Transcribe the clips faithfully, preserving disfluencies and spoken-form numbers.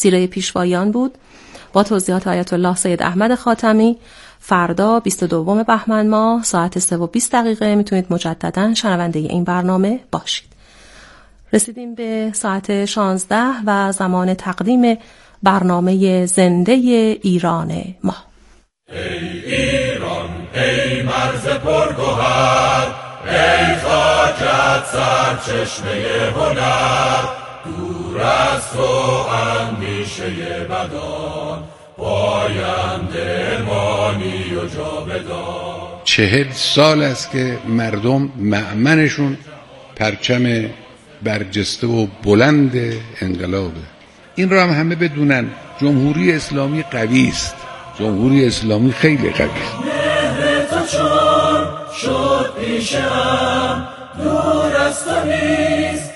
سیره پیشوایان بود با توضیحات آیت الله سید احمد خاتمی. فردا بیست و دوم بهمن ماه ساعت سه و بیست دقیقه میتونید مجددا شنونده این برنامه باشید. رسیدیم به ساعت شانزده و زمان تقدیم برنامه زنده ایران ما. ای ایران ای مرز پرگوهر، ای خاکت سرچشمه هنر، دور از تو اندیشه بدان، پاینده مانی و جاودان. چهل سال است که مردم مأمنشون پرچم برجسته و بلند انقلابه. این را هم همه بدونن. جمهوری اسلامی قوی است. جمهوری اسلامی خیلی قوی است. مهر تو چون شد پیشم، دور از تو نیست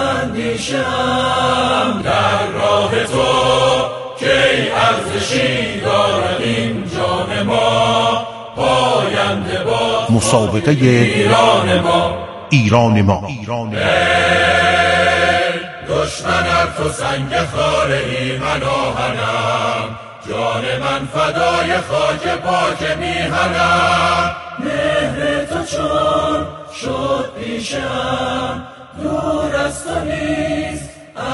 اندیشم. در راه تو کی ارزشی دارد این جان ما، پاینده با مسابقه ایران ما. ایران ما ایران ما. دشمن ار تو سنگ خار ایمن آهنم، جان من فدای خاک پاک میهنم. مهر تو چون شد پیشم، دور از تو نیست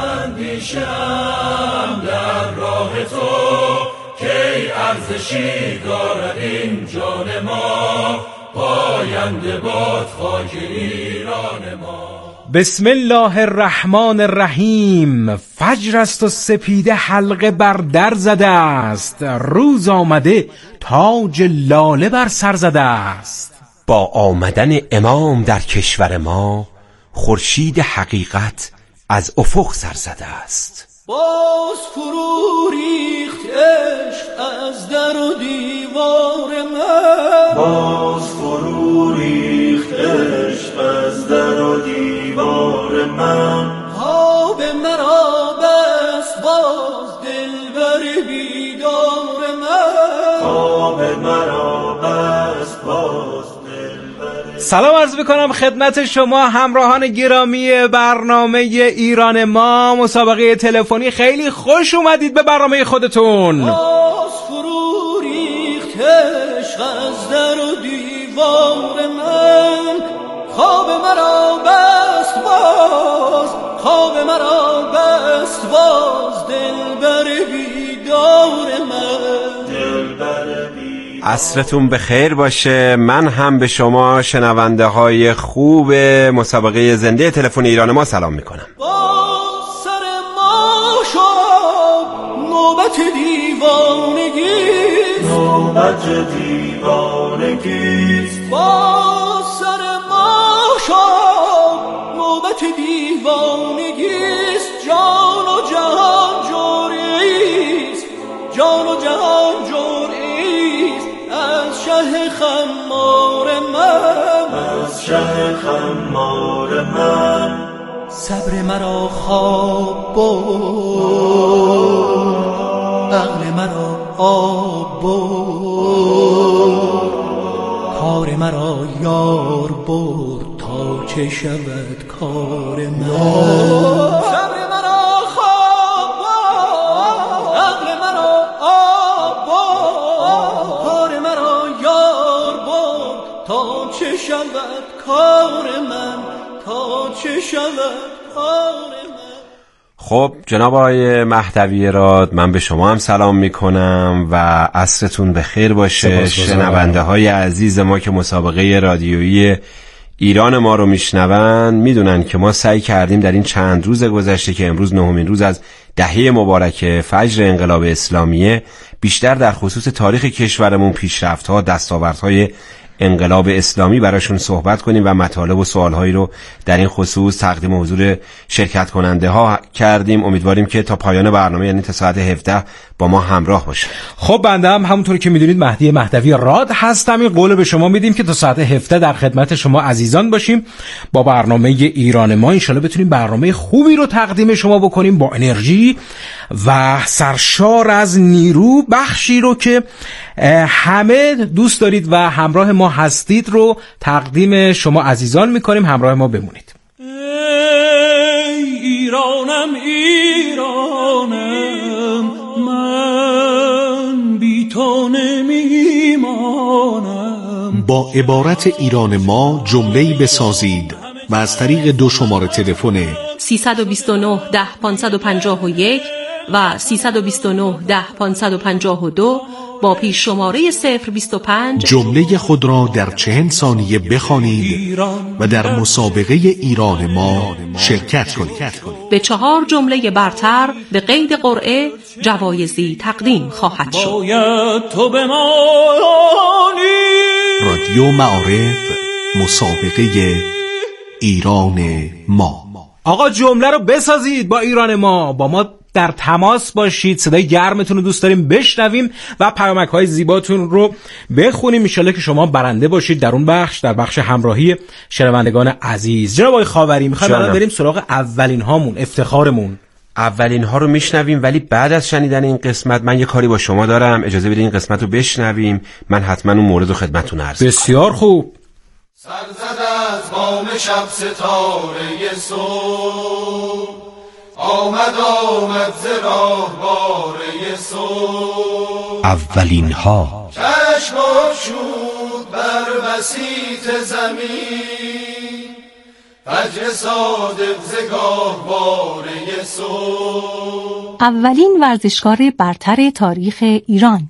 اندیشم. در راه تو کی ارزشی دارد این جان ما، پاینده باد خاک ایران ما. بسم الله الرحمن الرحیم. فجر است و سپیده حلقه بر در زده است، روز آمده تاج لاله بر سر زده است. با آمدن امام در کشور ما، خورشید حقیقت از افق سر زده است. باز فرو ریخت عشق از در و دیوار من، باز فرو ریخت عشق از در و دیوار من. خواب مرا بست باز دلبر بیدار من، خواب مرا بست باز. سلام عرض میکنم خدمت شما همراهان گرامی برنامه ایران ما. مسابقه تلفنی، خیلی خوش اومدید به برنامه خودتون. باز فرو ریخت عشق از در و دیوار من، خواب مرا بست باز، خواب مرا بست باز دلبر بیدار من، دلبر بیدار. عصرتون بخیر باشه. من هم به شما شنونده های خوب مسابقه زنده تلفن ایران ما سلام میکنم. با سر ما شد نوبت دیوانگیست، نوبت دیوانگیست. با سر ما شد نوبت دیوانگیست. جان و جهان جوریست، جان و جهان جوریست. از شه خمار من، از شه خمار من. صبر مرا خواب برد، عقل مرا آب برد. کار مرا یار برد تا چه شود کار من. صبر مرا خواب برد، عقل مرا آب برد. کار مرا یار برد تا چه شود کار من، تا چه شود کار من. خب جناب آقای مهدوی راد، من به شما هم سلام میکنم و عصرتون بخیر باشه. شنونده های عزیز ما که مسابقه رادیویی ایران ما رو میشنون میدونن که ما سعی کردیم در این چند روز گذشته که امروز نهمین روز از دهه مبارک فجر انقلاب اسلامیه، بیشتر در خصوص تاریخ کشورمون، پیشرفت‌ها، دستاوردهای انقلاب اسلامی براشون صحبت کنیم و مطالب و سوالهایی رو در این خصوص تقدیم حضور شرکت کننده ها کردیم. امیدواریم که تا پایان برنامه، یعنی تا ساعت هفده، با ما همراه باشه. خب بنده هم همونطور که میدونید مهدی مهدوی راد هستم. این قول به شما میدیم که تا ساعت هفده در خدمت شما عزیزان باشیم با برنامه ایران ما. انشالله بتونیم برنامه خوبی رو تقدیم شما بکنیم با انرژی و سرشار از نیرو، بخشی رو که همه دوست دارید و همراه ما هستید رو تقدیم شما عزیزان میکنیم. همراه ما بمونید. ای ایرانم ایرانم، با عبارت ایران ما جمله‌ای بسازید و از طریق دو شماره تلفن سیصد و بیست و نه ده پانصد و پنجاه و یک و سیصد و بیست و نه ده پانصد و پنجاه و دو با پیش شماره صفر بیست و پنج جمله خود را در چهل ثانیه بخوانید و در مسابقه ایران ما شرکت کنید. به چهار جمله برتر به قید قرعه جوایزی تقدیم خواهد شد. تو بمانی رادیو معارف، مسابقه ایران ما. آقا جمله رو بسازید با ایران ما، با ما در تماس باشید، صدای گرمتون رو دوست داریم بشنویم و پیامک های زیباتون رو بخونیم. ان شاءالله که شما برنده باشید در اون بخش، در بخش همراهی شنوندگان عزیز. جناب آقای خاوری، میخوایم الان بریم سراغ اولین هامون، افتخارمون. اولین ها رو میشنویم، ولی بعد از شنیدن این قسمت من یه کاری با شما دارم. اجازه بدید این قسمت رو بشنویم، من حتما اون مورد رو خدمتتون عرض کنم. بسیار خوب. سر زد از بام شب ستاره صبح، آمد آمد ز راهواره صبح. اولین ها. چشم آشود بر بسیط زمین، فجر صادق ز گاهواره صبح. اولین ورزشکار برتر تاریخ ایران.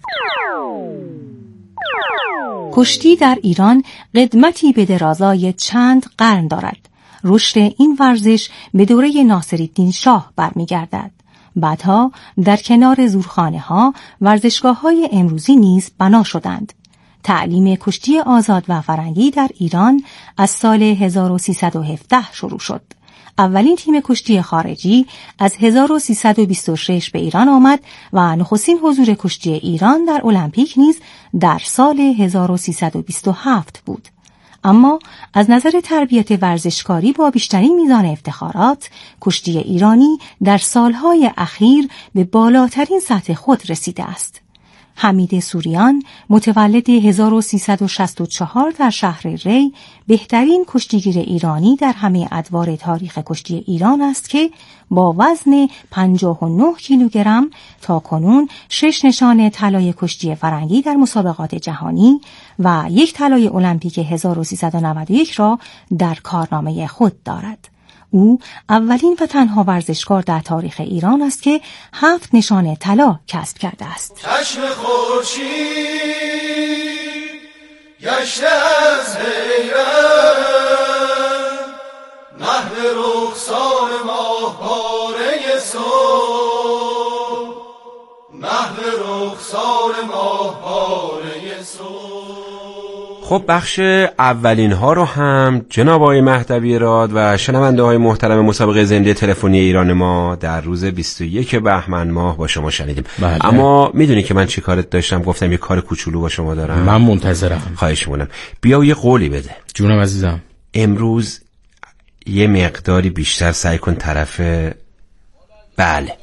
کشتی در ایران قدمتی به درازای چند قرن دارد. رشد این ورزش به دوره ناصرالدین شاه برمیگردد. بعدها در کنار زورخانه‌ها ورزشگاه‌های امروزی نیز بنا شدند. تعلیم کشتی آزاد و فرنگی در ایران از سال هزار و سیصد و هفده شروع شد. اولین تیم کشتی خارجی از هزار و سیصد و بیست و شش به ایران آمد و نخستین حضور کشتی ایران در المپیک نیز در سال هزار و سیصد و بیست و هفت بود. اما از نظر تربیت ورزشکاری با بیشترین میزان افتخارات، کشتی ایرانی در سالهای اخیر به بالاترین سطح خود رسیده است. حمید سوریان، متولد هزار و سیصد و شصت و چهار در شهر ری، بهترین کشتیگیر ایرانی در همه ادوار تاریخ کشتی ایران است که با وزن پنجاه و نه کیلوگرم تا کنون شش نشان طلای کشتی فرنگی در مسابقات جهانی و یک طلای المپیک هزار و سیصد و نود و یک را در کارنامه خود دارد. او اولین و تنها ورزشکار در تاریخ ایران است که هفت نشان طلا کسب کرده است. چشم خورشید گشته از حیرت، محو رخسار ماهواره صبح، محو رخسار ماهواره صبح. خب بخش اولین ها رو هم جناب آقای مهدوی راد و شنونده های محترم مسابقه زنده تلفنی ایران ما در روز بیست و یک بهمن ماه با شما شنیدیم. بله. اما میدونی که من چی کارت داشتم؟ گفتم یه کار کوچولو با شما دارم. من منتظرم. خواهش می‌کنم بیا و یه قولی بده. جونم عزیزم. امروز یه مقداری بیشتر سعی کن طرف بله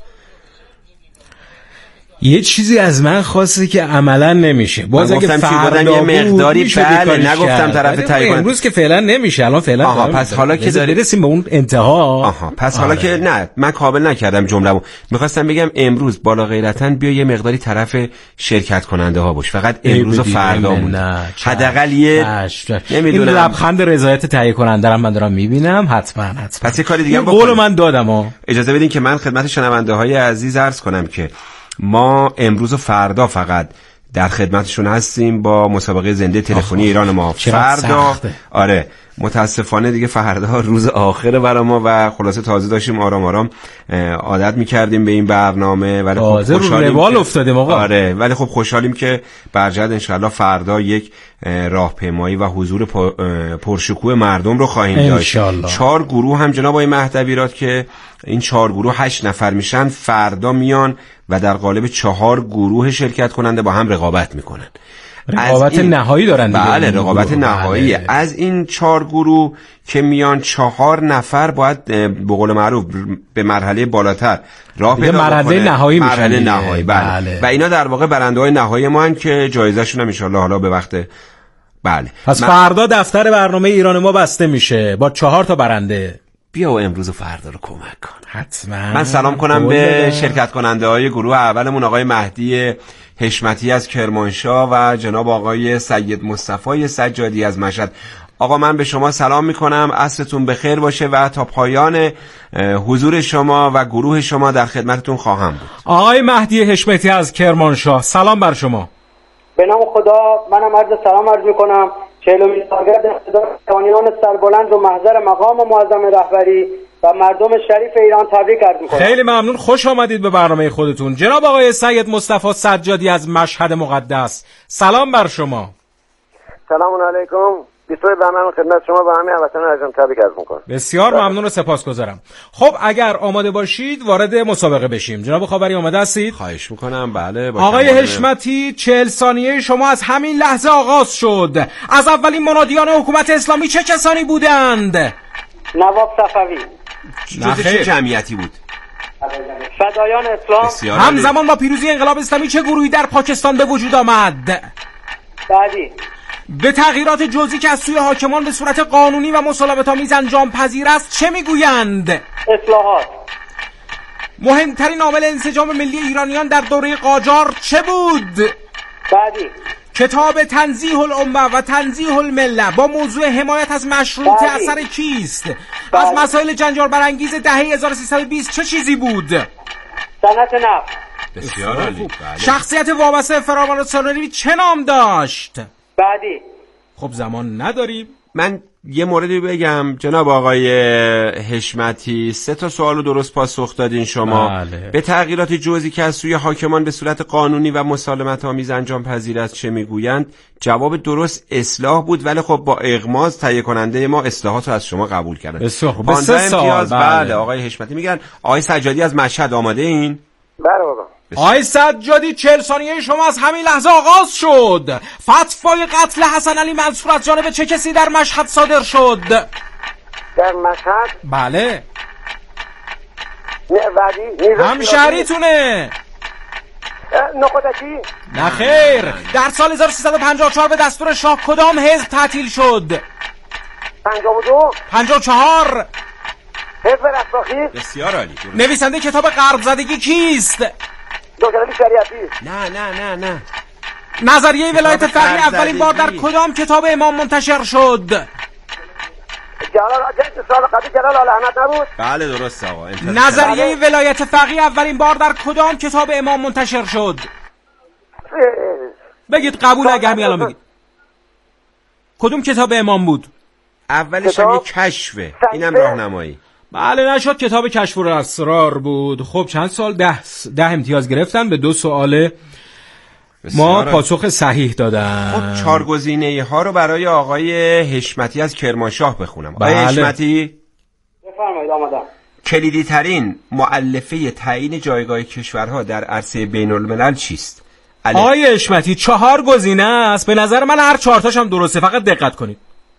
یه چیزی از من خواسته که عملا نمیشه. باز اگه فردا یه مقداری بله نگفتم طرف تایی کنم. امروز که فعلا نمیشه. الان فعلا آها پس حالا که داری برسیم به اون انتها. آها پس حالا که نه من قابل نکردم جمله‌مو. می‌خواستم بگم امروز بالا غیرتاً بیا یه مقداری طرف شرکت کننده ها باش. فقط امروز و فردا مون. حداقل یه نمیدونم. این لبخند رضایت تهیه کننده رو من دارم میبینم. حتما حتما. پس یه کاری دیگه بکن. قول من دادم ها. اجازه بدین که من خدمت شنونده های عزیز عرض کنم که ما امروز و فردا فقط در خدمتشون هستیم با مسابقه زنده تلفنی ایران ما. فردا آره متاسفانه دیگه فردا روز آخره برای ما و خلاصه تازه داشتیم آرام آرام عادت میکردیم به این برنامه، ولی خب خوشحالیم روال افتادیم آقا. آره ولی خب خوشحالیم که برجد انشالله فردا یک راهپیمایی و حضور پرشکوه مردم رو خواهیم داشت. چهار گروه هم جناب آقای مهدوی راد که این چهار گروه هشت نفر میشن، فردا میان و در قالب چهار گروه شرکت کننده با هم رقابت میکنن. رقابت این... نهایی دارن دیگه. بله رقابت نهایی. بله. از این چهار گروه که میان چهار نفر باید به قول معروف به مرحله بالاتر راه پیدا کنه. مرحله نهایی میشن. مرحله نهایی بله. بله. و اینا در واقع برنده‌های نهایی ما هن که جایزه‌شون هم ان شاءالله حالا به وقت بله. پس من... فردا دفتر برنامه ایران ما بسته میشه با چهار تا برنده. بیا و امروز و فردا رو کمک کن. حتما. من سلام کنم به شرکت کننده های گروه اولمون آقای مهدی حشمتی از کرمانشاه و جناب آقای سید مصطفی سجادی از مشهد. آقا من به شما سلام میکنم، عصرتون بخیر باشه و تا پایان حضور شما و گروه شما در خدمتتون خواهم بود. آقای مهدی حشمتی از کرمانشاه، سلام بر شما. به نام خدا منم عرض سلام عرض میکنم. چهلمین سالگرد اقتدار جوانان سربلند و محضر مقام و معظم رهبری و مردم شریف ایران تبریک عرض میکنم. خیلی ممنون، خوش آمدید به برنامه خودتون. جناب آقای سید مصطفی سجادی از مشهد مقدس، سلام بر شما. سلام علیکم. بیستوی برنامه خدمت شما و همه هموطنان عزیزم تبریک عرض میکنم. بسیار ممنون و سپاسگزارم. خب اگر آماده باشید وارد مسابقه بشیم. جناب خاوری آماده هستید؟ خواهش میکنم. بله. با آقای حشمتی چهل ثانیه شما از همین لحظه آغاز شد. از اولین منادیان حکومت اسلامی چه کسانی بودند؟ نواب صفوی. جزء چه جمعیتی بود؟ فدایان اسلام. همزمان با پیروزی انقلاب اسلامی چه گروهی در پاکستان به وجود آمد؟ بعدی. به تغییرات جزئی که از سوی حاکمان به صورت قانونی و مسالمت‌آمیز انجام پذیر است چه میگویند؟ اصلاحات. مهمترین عامل انسجام ملی ایرانیان در دوره قاجار چه بود؟ بعدی. کتاب تنزیه الامه و تنزیه المله با موضوع حمایت از مشروط اثر کیست؟ بعدی. از مسائل جنجال برانگیز دهه هزار و سیصد و بیست چه چیزی بود؟ صنعت نفت. بسیار عالی. شخصیت وابسته فرمان سالاری چه نام داشت؟ بعدی. خب زمان نداریم. من یه موردی بگم جناب آقای حشمتی، سه تا سوالو درست پاسخ دادین شما. بله. به تغییرات جزئی که از سوی حاکمان به صورت قانونی و مسالمت آمیز انجام پذیر است چه میگویند؟ جواب درست اصلاح بود، ولی خب با اغماض تهیه کننده ما اصلاحات رو از شما قبول کردن. بسیار خوب. سه سوال. بله. بله آقای حشمتی میگن. آقای سجادی از مشهد آماده این؟ بله بابا. آقای سجادی چهل ثانیه شما از همین لحظه آغاز شد. فتوای قتل حسن علی منصور از جانب چه کسی در مشهد صادر شد؟ در مشهد؟ بله. نه ولی همشهریتونه. نخودکی؟ نه خیر. در سال هزار و سیصد و پنجاه و چهار به دستور شاه کدام حزب تعطیل شد؟ پنجاه و دو. پنجاه و چهار. حزب رستاخیز. بسیار عالی. نویسنده کتاب غرب زدگی کیست؟ دکتر علی شریعتی. نه نه نه نه. نظریه ولایت فقیه اولین بار در کدام کتاب امام منتشر شد؟ جلال سال قبلی جلال آل احمد نبود؟ بله درست آقا. نظریه ولایت فقیه اولین بار در کدام کتاب امام منتشر شد؟ بگید قبول اگه همین الان بگید. کدوم کتاب امام بود؟ اولش هم یک کشفه، اینم راهنمایی. بله نشد، کتاب کشف الاسرار بود. خب چند سال؟ ده, ده امتیاز گرفتن، به دو سوال ما پاسخ صحیح دادن. خب چهار گزینه ها رو برای آقای حشمتی از کرمانشاه بخونم. بله. آقای حشمتی بفرمایید آمدم. کلیدی ترین مؤلفه تعیین جایگاه کشورها در عرصه بین الملل چیست؟ آقای حشمتی چهار گزینه است، به نظر من هر چهار تاش هم درسته، فقط دقت کنید.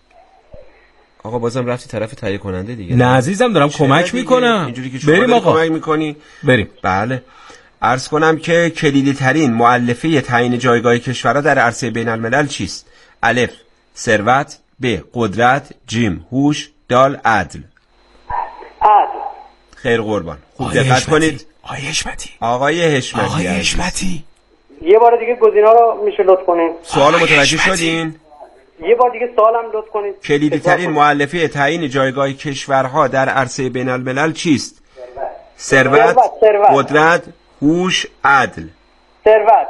آقا بازم رفتی طرف تهیه کننده دیگه. نه عزیزم دارم کمک میکنم. اینجوری که شما بریم آقا. کمک میکنی بریم. بله. عرض کنم که کلیدی ترین مؤلفه تعیین جایگاه کشورها در عرصه بین الملل چیست؟ الف ثروت، ب قدرت، جیم هوش، دال عدل. عدل. خیر قربان. خوب دقت کنید. آقای حشمتی. آقای حشمتی. آقای حشمتی. یه بار دیگه گزینه‌ها رو میشه لطف کنین؟ سوالو متوجه شدین؟ یه بار دیگه سوالم لطف کنید. کلیدی ترین مؤلفه تعیین جایگاه کشورها در عرصه بین الملل چیست؟ ثروت، قدرت، هوش، عدل. ثروت.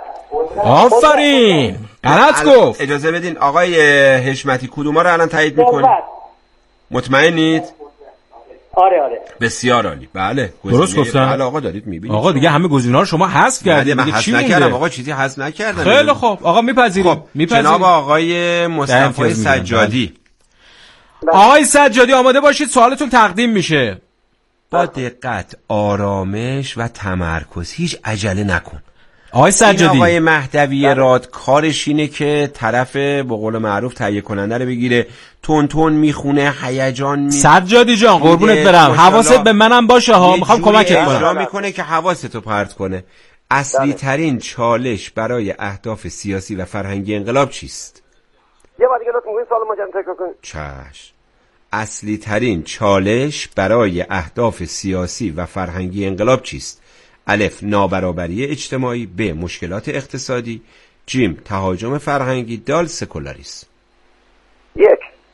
آفرین. غلط گفت. اجازه بدین آقای حشمتی کدوما رو الان تایید میکنید؟ مطمئنید؟ آره آره. بسیار عالی. بله. درست گفتم. بله آقا دارید میبینید. آقا دیگه همه گزینه‌ها رو شما حذف کردید. من حذف نکردم آقا، چیزی حذف نکردم. خیلی خوب آقا میپذیریم. خب میپذیریم. جناب آقای مصطفی سجادی. آقای سجادی آماده باشید، سوالتون تقدیم میشه. با دقت، آرامش و تمرکز، هیچ عجله نکن. آقای سجادی، این آقای مهدوی راد کارش اینه که طرف به قول معروف تهیه کننده رو بگیره، تون تون میخونه، هیجان می سجادی جان قربونت برم، حواست به منم باشه ها، میخوام کمکت کنم. اجرا میکنه که حواستو پرت کنه. اصلی ترین چالش برای اهداف سیاسی و فرهنگی انقلاب چیست؟ یه بار دیگه لطفاً این سوالو مجدد تکرار کنید. چشم. اصلی ترین چالش برای اهداف سیاسی و فرهنگی انقلاب چیست؟ الف نابرابری اجتماعی، ب مشکلات اقتصادی، جیم تهاجم فرهنگی، دال سکولاریسم. یک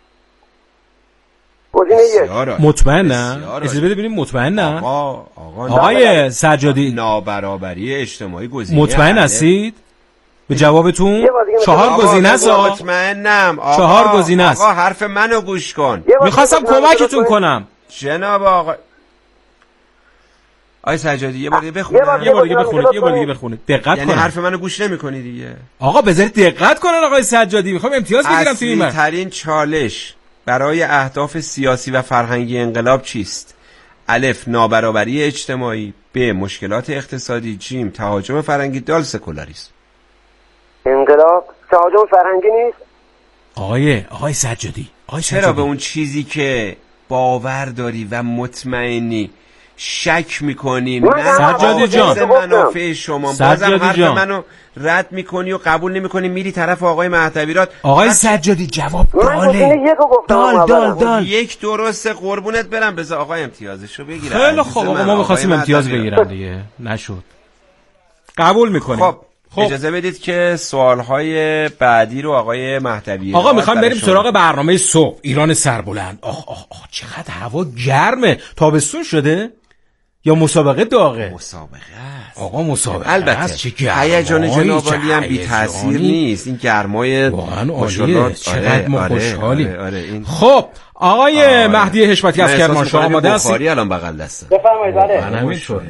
گزینه یک. مطمئنم؟ اجازه بده ببینیم مطمئنم؟ آقا آقا آقای سجادی نابرابری اجتماعی گزینه. مطمئن هستید؟ به جوابتون؟ چهار آقا گزینه است. مطمئنم. آقا چهار گزینه است. آقا حرف منو گوش کن. میخواستم کمکتون کنم. جناب آقا آقای سجادی یه بار دیگه بخونید. یه بار دیگه بخونید. یه بار دیگه بخونید. دقت یعنی کنید. حرف منو گوش نمی‌کنی دیگه. آقا بذارید دقت کنن آقای سجادی. میخوام امتیاز بگیرم تو این من. اصلی ترین چالش برای اهداف سیاسی و فرهنگی انقلاب چیست؟ الف نابرابری اجتماعی، ب مشکلات اقتصادی، جیم تهاجم فرهنگی، دال سکولاریسم. انقلاب تهاجم فرهنگی نیست؟ آقای آقای سجادی آقای چرا سجادی. به اون چیزی که باور داری و مطمئنی شک میکنی؟ سجادی جان منافع شما بازم حرف منو رد میکنی و قبول نمیکنی، میری طرف آقای مهدویراد. آقای سجادی جواب داله. دال دال دال یک درسته قربونت برم. بذار آقا امتیازشو بگیره. خیلی خوب آقا ما می‌خواستیم امتیاز بگیرن دیگه نشد. قبول میکنیم. خب خب. اجازه بدید که سوالهای بعدی رو آقای مهدوی آقا میخوایم بریم سراغ برنامه صبح. ایران سربلند. آخ آخ آخ چقدر هوا گرمه. تابستون شده یا مسابقه داغه؟ مسابقه است. آقا مسابقه البته است. چه گرمایی. هیجان جناب عالی هم بی تاثیر نیست. این گرمای ماشاءالله چقدر ما خوشحالیم. آره آره این... خب آقای آره. مهدی حشمتی از کرمانشاه آماده هستید؟ بخاری الان بغل دسته. بفرمایید. بله. همینطوره.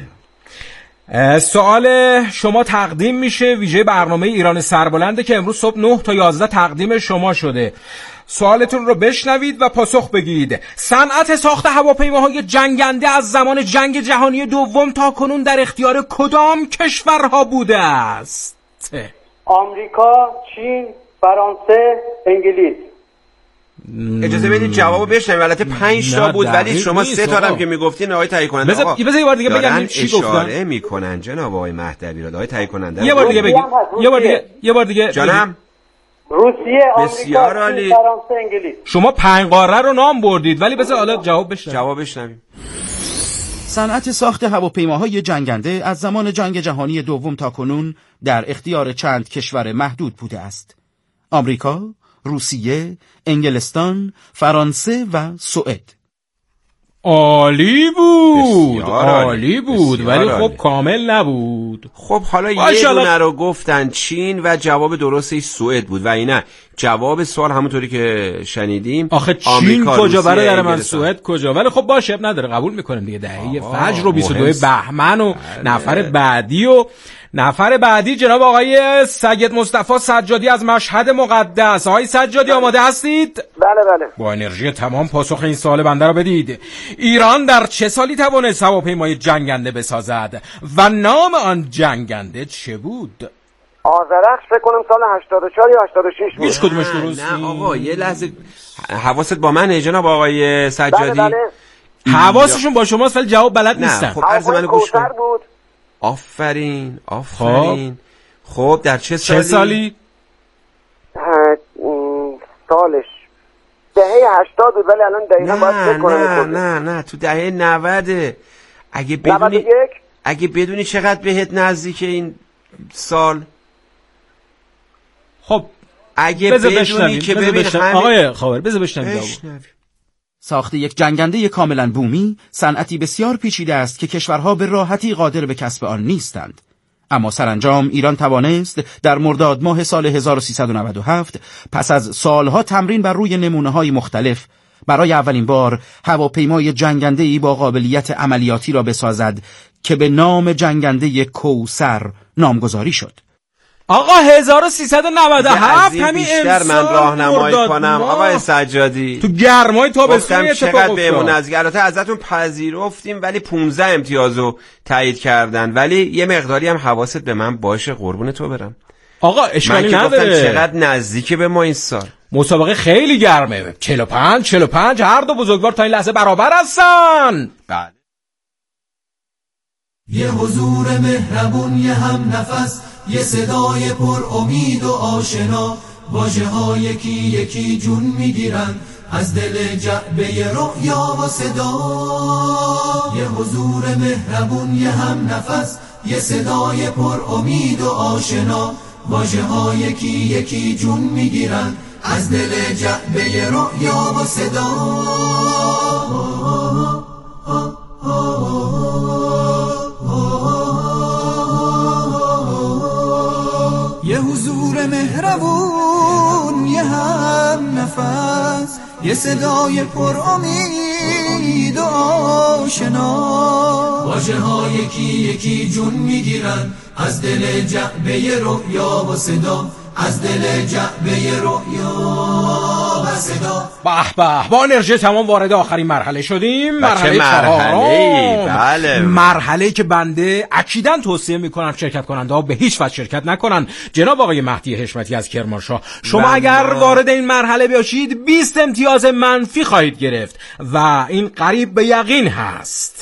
سوال شما تقدیم میشه ویژه برنامه ایران سربلنده که امروز صبح نه تا یازده تقدیم شما شده. سوالتون رو بشنوید و پاسخ بگید. صنعت ساخت هواپیماهای جنگنده از زمان جنگ جهانی دوم تا کنون در اختیار کدام کشورها بوده است؟ آمریکا، چین، فرانسه، انگلیس. اجازه بدید جوابو بشنویم. البته پنج تا بود ولی شما سه تا هم که میگفتین آقای تایید کننده. بذار یه بار دیگه بگم چی گفتن. اشاره میکنن جناب آقای مهدویراد. آقای تایید کننده یه بار دیگه بگید. یه بار دیگه یه بار دیگه جانم. روسیه، آمریکا، فرانسه، انگلیس. شما پنج قاره رو نام بردید ولی بذار حالا جواب بشنویم. جواب بشنویم. صنعت ساخت هواپیماهای جنگنده از زمان جنگ جهانی دوم تا کنون در اختیار چند کشور محدود بوده است. آمریکا، روسیه، انگلستان، فرانسه و سوئد. عالی بود. عالی بود ولی خب کامل نبود. خب حالا یه دونه رو گفتن چین و جواب درستش سوئد بود و اینا جواب سوال همونطوری که شنیدیم. آخه چین کجا برادر من سوئد کجا؟ ولی خب باشه اب نداره قبول میکنیم دیگه. دهه فجر رو بیست و دو بهمن و نفر بعدی و نفر بعدی جناب آقای سید مصطفی سجادی از مشهد مقدس. آقای سجادی آماده هستید؟ بله بله. با انرژی تمام پاسخ این سوال بنده رو بدید. ایران در چه سالی توانست هواپیمای جنگنده بسازد و نام آن جنگنده چه بود؟ آذرخش فکر کنم سال هشتاد و چهار یا هشتاد و شش بود. هیچ کدومش درست نه آقا یه لحظه حواست با منه جناب آقای سجادی. بله بله. حواسشون با شماست ولی جواب بلد نیستن. خب عرض منو گوش کن. بود. آفرین آفرین. خب, خب در چه سالی؟ چه سالی؟ سالش دهه هشتاد بود ولی الان دقیقاً باید فکر کنم. نه نه نه تو دهه نود. اگه بدونی اگه بدونی چقدر بهت نزدیک این سال. خب اگه بدونی که ببین همین آقای خاور بذار بشنویم. ساخت یک جنگنده کاملا بومی صنعتی بسیار پیچیده است که کشورها به راحتی قادر به کسب آن نیستند. اما سرانجام ایران توانست در مرداد ماه سال هزار و سیصد و نود و هفت پس از سالها تمرین بر روی نمونه‌های مختلف برای اولین بار هواپیمای جنگنده‌ای با قابلیت عملیاتی را بسازد که به نام جنگنده کوثر نامگذاری شد. آقا هزار و سیصد و نود و هفت همین امسال من راهنمایی کنم آقای سجادی تو گرمای تابستون اتفاق بهمون از البته ازتون پذیرفتیم ولی پانزده امتیازو تایید کردن ولی یه مقداری هم حواست به من باشه قربون تو برم. آقا اشکالی نداره. من که نداره. چقدر نزدیکه به ما این سال. مسابقه خیلی گرمه. چهل و پنج چهل و پنج هر دو بزرگوار تا این لحظه برابر هستن. بله. یه حضور مهربون یه هم نفس یه صدای پر امید و آشنا واژه ها یکی یکی جون میگیرن از دل جعبه رؤیا و صدا، یه حضور مهربون، یه هم نفس، یه صدای پر امید و آشنا، واژه ها یکی یکی جون میگیرن از دل جعبه رؤیا و صدا. یه حضور مهربون، یه هم نفس، یه صدای پر امید و آشنا، واژه ها یکی یکی جون میگیرن از دل جعبه رؤیا و صدا، از دل جعبه رؤیا و صدا. به به، با انرژی تمام وارد آخرین مرحله شدیم. مرحله مرحله بله مرحله که بنده اکیداً توصیه میکنم شرکت کننده ها به هیچ وجه شرکت نکنن. جناب آقای مهدی حشمتی از کرمانشاه، شما من اگر وارد این مرحله باشید بیست امتیاز منفی خواهید گرفت و این قریب به یقین هست.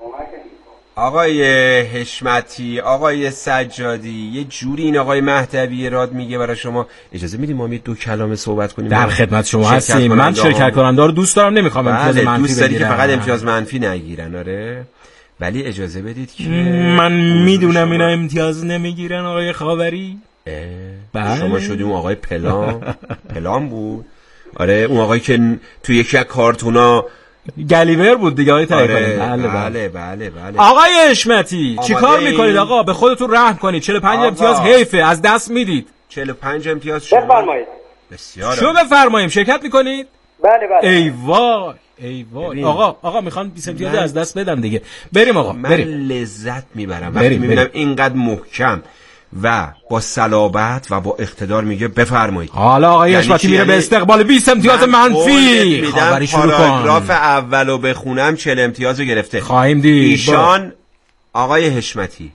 آقای حشمتی، آقای سجادی، یه جوری این آقای مهدوی راد میگه برای شما. اجازه میدیم ما دو کلمه صحبت کنیم؟ در خدمت شما هستیم. من شرکت کننده رو دوست دارم، نمیخوام امتیاز منفی بگیرم. دوست داری که فقط امتیاز منفی نگیرن. آره ولی اجازه بدید که من میدونم اینا امتیاز نمیگیرن آقای خاوری. بله شما شدی اون آقای پلان پلان بود. آره اون آقایی که تو یکی از کارتونا گلیور بود دیگه آقای آره بله بله بله بله, بله. آقای حشمتی چی کار میکنید آقا؟ به خودتون رحم کنید. چهل و پنج امتیاز حیفه، از دست میدید. چهل و پنج امتیاز شما بفرمایید. بسیار شو بفرماییم. شرکت میکنید؟ بله بله. ای وای ای وای. آقا آقا میخوان بیست امتیاز از دست بدم دیگه. بریم آقا من بریم. لذت میبرم وقتی میبینم اینقدر محکم و با صلابت و با اقتدار میگه بفرمایید. حالا آقای حشمتی میره به استقبال بیست امتیاز منفی. خبری شروع کن. پاراگراف اولو بخونم چهل امتیازو گرفته. خواهیم دید. ایشان آقای حشمتی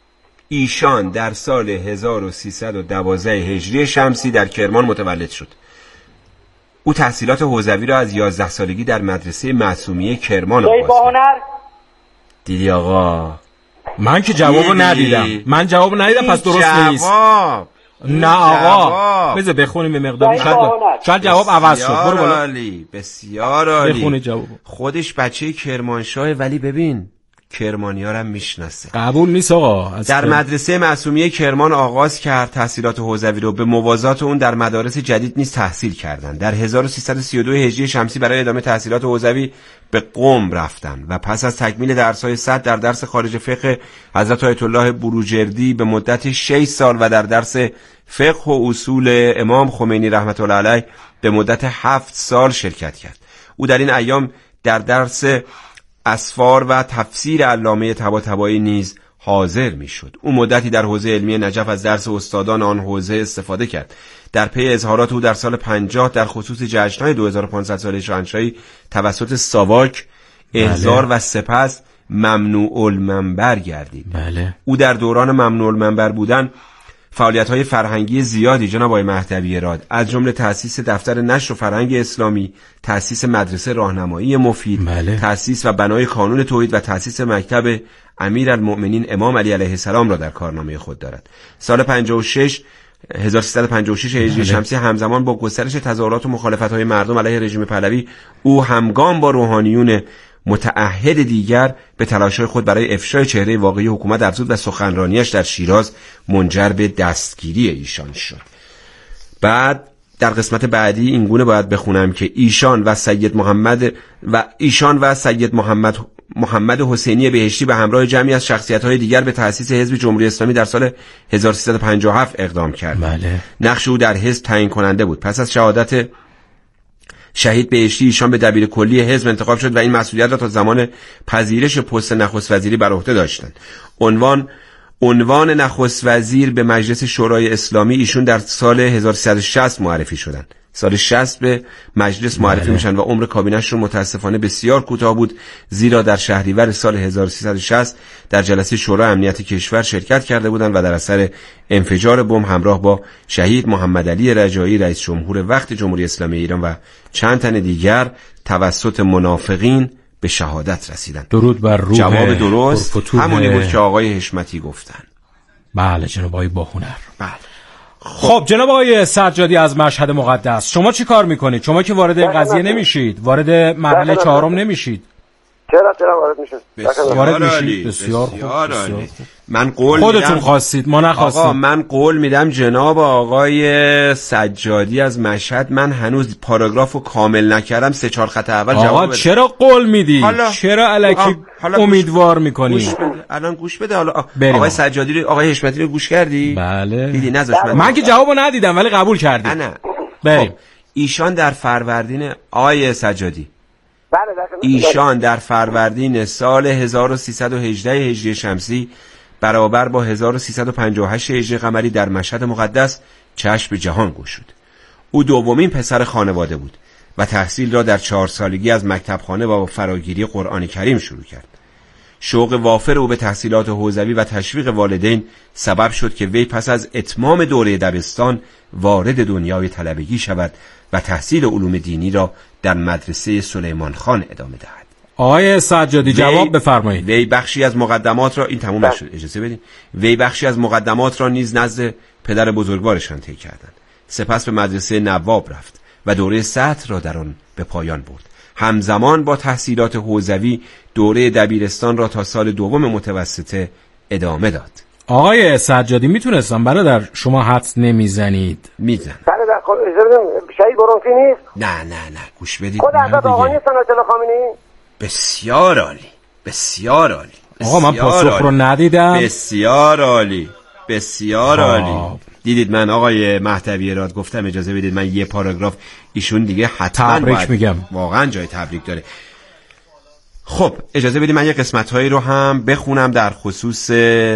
ایشان در سال هزار و سیصد و دوازده هجری شمسی در کرمان متولد شد. او تحصیلات حوزوی را از یازده سالگی در مدرسه معصومیه کرمان آغاز کرد. دیدی آقا؟ من که جوابو ندیدم. من جوابو ندیدم پس درست جواب. نیست. نه آقا بذار بخونیم به مقداری. شاید شاید جواب عوض شد. برو بالا. عالی بسیار عالی. بخونید جوابو. خودش بچه کرمانشاه ولی ببین کرمانی‌ها رو میشناسه. قبول نیست آقا. در مدرسه معصومیه کرمان آغاز کرد تحصیلات حوزوی رو. به موازات اون در مدارس جدید نیز تحصیل کردند. در هزار و سیصد و سی و دو هجری شمسی برای ادامه تحصیلات حوزوی به قم رفتند و پس از تکمیل درس‌های صد در درس خارج فقه حضرت آیت الله بروجردی به مدت شش سال و در درس فقه و اصول امام خمینی رحمت الله علیه به مدت هفت سال شرکت کرد. او در این ایام در درس اسفار و تفسیر علامه طباطبایی نیز حاضر میشد. او مدتی در حوزه علمی نجف از درس استادان آن حوزه استفاده کرد. در پی اظهارات او در سال پنجاه در خصوص جشن‌های دو هزار و پانصد ساله شاهنشاهی توسط ساواک احضار بله. و سپس ممنوع المنبر گردید. بله. او در دوران ممنوع المنبر بودن فعالیت‌های فرهنگی زیادی جناب آقای مهدوی راد از جمله تأسیس دفتر نشر و فرهنگ اسلامی، تأسیس مدرسه راهنمایی مفید، بله. تأسیس و بنای کانون توحید و تأسیس مکتب امیرالمؤمنین امام علی علیه السلام را در کارنامه خود دارد. سال پنجاه و شش هزار و سیصد و پنجاه و شش هجری شمسی همزمان با گسترش تظاهرات و مخالفت‌های مردم علیه رژیم پهلوی او همگام با روحانیون متعهد دیگر به تلاش‌های خود برای افشای چهره واقعی حکومت افزود و سخنرانیش در شیراز منجر به دستگیری ایشان شد. بعد در قسمت بعدی این گونه باید بخونم که ایشان و سید محمد و ایشان و سید محمد محمد حسینی بهشتی به همراه جمعی از شخصیت‌های دیگر به تأسیس حزب جمهوری اسلامی در سال هزار و سیصد و پنجاه و هفت اقدام کرد. بله. نقش او در حزب تعیین کننده بود. پس از شهادت شهید بهشتی ایشان به دبیر کلی حزب انتخاب شد و این مسئولیت را تا زمان پذیرش پست نخست وزیری بر عهده داشتند. عنوان عنوان نخست وزیر به مجلس شورای اسلامی ایشون در سال هزار و سیصد و شصت معرفی شدند. سال شصت به مجلس معرفی بله. میشن و عمر کابینه‌شون متاسفانه بسیار کوتاه بود، زیرا در شهریور سال هزار و سیصد و شصت در جلسه شورای امنیت کشور شرکت کرده بودند و در اثر انفجار بمب همراه با شهید محمد علی رجایی رئیس جمهور وقت جمهوری اسلامی ایران و چند تن دیگر توسط منافقین به شهادت رسیدند. درود بر روح جواب درست همونی بود که آقای حشمتی گفتن. بله جناب آقای باهنر. بله. خب جناب آقای سجادی از مشهد مقدس، شما چی کار میکنید؟ شما که وارد این قضیه نمیشید، وارد مرحله چهارم نمیشید. چرا چرا وارد میشید؟ وارد میشید. بسیار خوب. من قول خودتون میدم خواستید، ما نخواستیم. آقا من قول میدم جناب آقای سجادی از مشهد، من هنوز پاراگرافو کامل نکردم، سه چهار خط اول جواب آقا بده. چرا قول میدی؟ حالا. چرا الکی امیدوار میکنی؟ گوش بده. الان گوش بده. حالا آقای سجادی رو، آقای حشمتی رو گوش کردی؟ بله. دیدی نذاش من. من که جوابو ندیدم ولی قبول کردی. نه. بریم. خب. ایشان در فروردین آقای سجادی بله ایشان در فروردین سال هزار و سیصد و هجده هجری شمسی برابر با هزار و سیصد و پنجاه و هشت هجری قمری در مشهد مقدس چشم به جهان گشود. او دومین پسر خانواده بود و تحصیل را در چهار سالگی از مکتبخانه و فراگیری قرآن کریم شروع کرد. شوق وافر او به تحصیلات حوزوی و تشویق والدین سبب شد که وی پس از اتمام دوره دبستان وارد دنیای طلبگی شود و تحصیل علوم دینی را در مدرسه سلیمان خان ادامه دهد. آقای سجادی جواب بفرمایید. وی بخشی از مقدمات را این تموم نشد، اجازه بدین. وی بخشی از مقدمات را نیز نزد پدر بزرگوارشان طی کردند. سپس به مدرسه نواب رفت و دوره سطر را در آن به پایان برد. همزمان با تحصیلات حوزوی دوره دبیرستان را تا سال دوم متوسطه ادامه داد. آقای سجادی میتونستم برادر شما حدس نمیزنید؟ میزن. بله در اجازه بدین، شهید برونفی نیست؟ نه نه نه گوش بدید. خود حضرت آقا نیستن آیت الله خامنه‌ای؟ بسیار عالی. بسیار عالی. آقا من پاسخ رو ندیدم. بسیار عالی. بسیار عالی. دیدید من آقای مهدوی راد گفتم اجازه بدید من یه پاراگراف، ایشون دیگه حتما تبریک میگم. واقعا جای تبریک داره. خب اجازه بدید من یه قسمت‌هایی رو هم بخونم در خصوص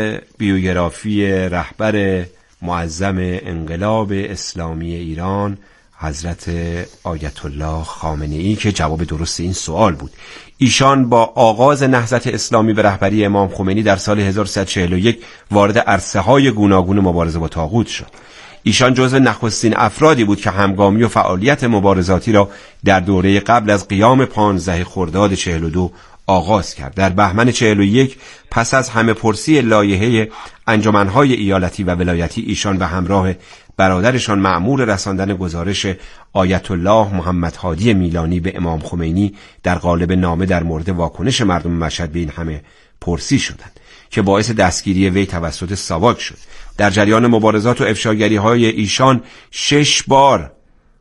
بیوگرافی رهبر معظم انقلاب اسلامی ایران حضرت آیت الله خامنه‌ای که جواب درست این سوال بود. ایشان با آغاز نهضت اسلامی به رهبری امام خمینی در سال هزار و سیصد و چهل و یک وارد عرصه‌های گوناگون مبارزه با طاغوت شد. ایشان جزو نخستین افرادی بود که همگامی و فعالیت مبارزاتی را در دوره قبل از قیام پانزده خرداد چهل و دو آغاز کرد. در بهمن چهل و یک پس از همه پرسی لایحه انجمنهای ایالتی و ولایتی ایشان به همراه برادرشان مأمور رساندن گزارش آیت الله محمد هادی میلانی به امام خمینی در قالب نامه در مورد واکنش مردم مشهد به این همه پرسی شدند که باعث دستگیری وی توسط ساواک شد. در جریان مبارزات و افشاگری های ایشان شش بار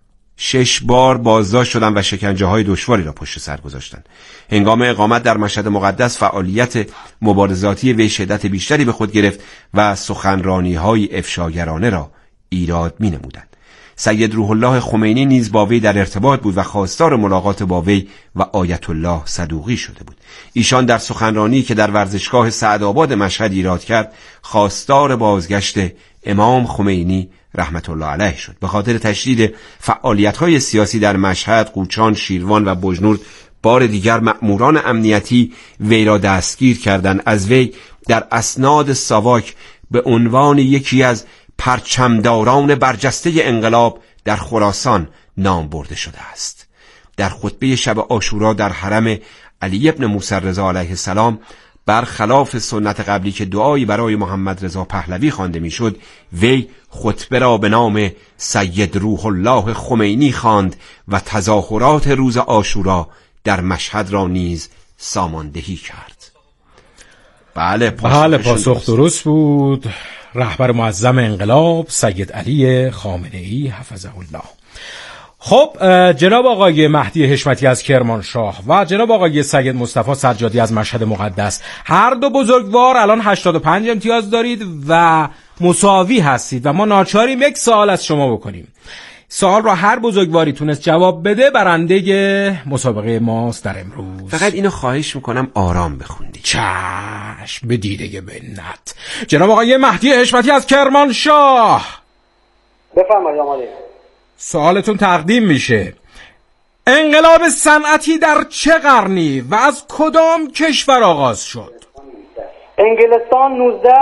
شش بار بازداشت شدند و شکنجه های دشواری را پشت سر گذاشتند. هنگام اقامت در مشهد مقدس فعالیت مبارزاتی وی شدت بیشتری به خود گرفت و سخنرانی های افشاگرانه را ایراد می نمودند. سید روح الله خمینی نیز با وی در ارتباط بود و خواستار ملاقات با وی و آیت الله صدوقی شده بود. ایشان در سخنرانی که در ورزشگاه سعدآباد مشهد ایراد کرد خواستار بازگشت امام خمینی رحمت الله علیه شد. به خاطر تشدید فعالیت‌های سیاسی در مشهد، قوچان، شیروان و بجنورد بار دیگر مأموران امنیتی وی را دستگیر کردند. از وی در اسناد ساواک به عنوان یکی از پرچمداران برجسته انقلاب در خراسان نام برده شده است. در خطبه شب عاشورا در حرم علی ابن موسی رضا علیه السلام برخلاف سنت قبلی که دعایی برای محمد رضا پهلوی خوانده میشد، وی خطبه را به نام سید روح الله خمینی خواند و تظاهرات روز عاشورا در مشهد را نیز ساماندهی کرد. بله بله پاسخ درست بود. رهبر معظم انقلاب سید علی خامنه‌ای حفظه الله. خب جناب آقای مهدی حشمتی از کرمانشاه و جناب آقای سید مصطفی سجادی از مشهد مقدس، هر دو بزرگوار الان هشتاد و پنج امتیاز دارید و مساوی هستید و ما ناچاریم یک سوال از شما بکنیم. سوال را هر بزرگواری تونست جواب بده برنده مسابقه ماست در امروز. فقط اینو خواهش میکنم آرام بخوندید. چشم به دیده منت. جناب آقای مهدی حشمتی از کرمانشاه بفرمایید. آماده. سوالتون تقدیم میشه. انقلاب صنعتی در چه قرنی و از کدام کشور آغاز شد؟ انگلستان نوزده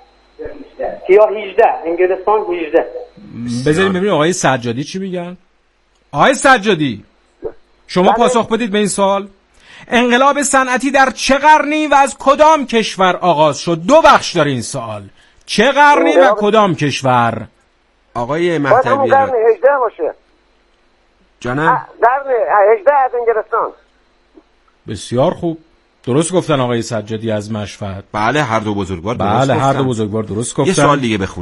یا هجده. انگلستان هجده. بذاریم ببینیم آقای سجادی چی میگن. آقای سجادی شما بله. پاسخ بدید به این سوال. انقلاب صنعتی در چه قرنی و از کدام کشور آغاز شد؟ دو بخش داره این سوال. چه قرنی و کدام کشور؟ آقای باید همون مهدوی قرن راد هجده باشه. جانم قرن هجده از انگلستان. بسیار خوب، درست گفتن آقای سجادی از مشفد. بله هر دو بزرگوار درست بله گفتن. هر دو بزرگوار درست گفتن. یه سوال دیگه بخون.